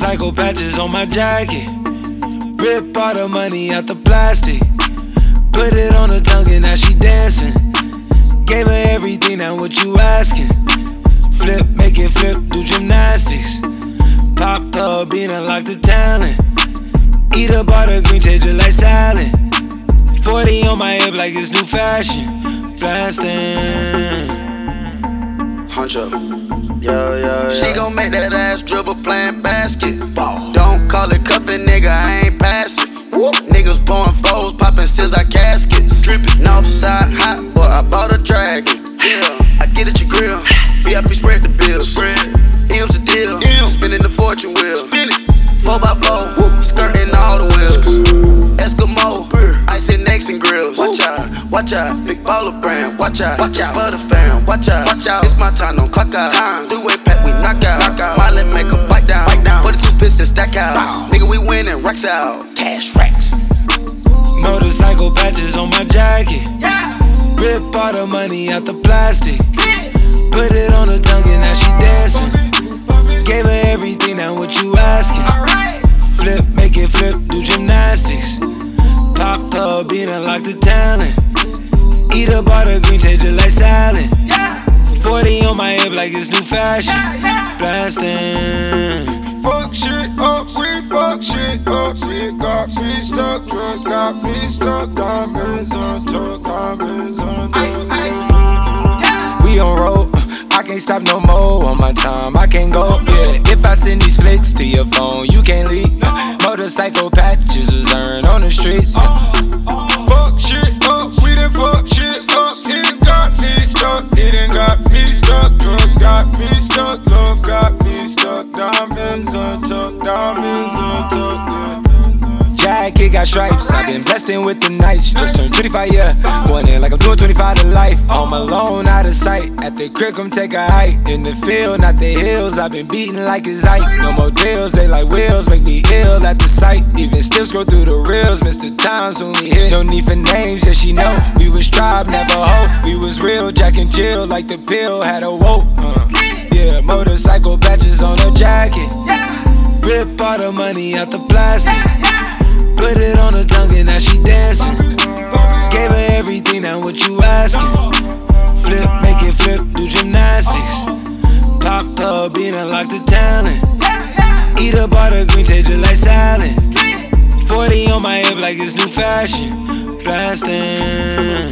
Motorcycle patches on my jacket. Rip all the money out the plastic. Put it on her tongue and now she dancing. Gave her everything, now what you asking? Flip, make it flip, do gymnastics. Pop up, bean, unlock the talent. Eat up all the green, taste it like salad. 40 on my hip like it's new fashion. Blasting. Huncho. Yeah. She gon' make that ass dribble playing basketball. Don't call it cuffin', nigga, I ain't passing. Niggas pouring foes, poppin' scissor caskets. Drippin' Northside hot, boy, I bought a dragon. Yeah, I get at your grill. VIP spread the bills. M's a deal. Spinning the fortune wheel. 4x4, skirting all the wheels. Eskimo, icing necks and grills. Watch out, big baller brand. Watch out for the fam. Watch out, it's my time, don't clock out. Three-way pack, we knock out. Miley make a bite down. 42 pistons stack out. Nigga, we winning, racks out. Cash racks. Motorcycle patches on my jacket. Rip all the money out the plastic. Put it on her tongue and now she dancing. Gave her everything, now what you asking? Flip, make it flip, do gymnastics. Pop up, bean, unlock the talent. Eat up all the green, taste it like salad. 40 on my hip like it's new fashion. Blasting. Fuck shit up, we fuck shit up. It got me stuck, drugs got me stuck. Diamonds on top, diamonds on top. We on road, I can't stop no more on my time, I can't go, yeah. If I send these flicks to your phone, you can't leave. Motorcycle patches was earned on the streets. Fuck shit up, we done fuck shit up. It got me stuck, it ain't got me stuck. Drugs got me stuck, love got me stuck. Diamonds on top, yeah. Jacket got stripes, I've been blasting with the nights. Just turned 25, yeah. Going in like I'm doing 25 to life. Home alone, out of sight. At the crib, come take a hike. In the field, not the hills. I've been beating like it's Ike. No more deals, they like wheels. Make me ill at the sight. Even still scroll through the reels. Mr. Times when we hit. No need for names, yeah, she know. We was tribe, never hope. We was real, Jack and Jill. Like the pill, had a woke. Yeah, motorcycle patches on her jacket. Rip all the money out the plastic. Put it on her tongue and now she dancing. Gave her everything, now what you asking? Flip, make it flip, do gymnastics. Pop up, bean, unlock the talent. Eat up all the green, taste it like salad. 40 on my hip like it's new fashion. Blasting.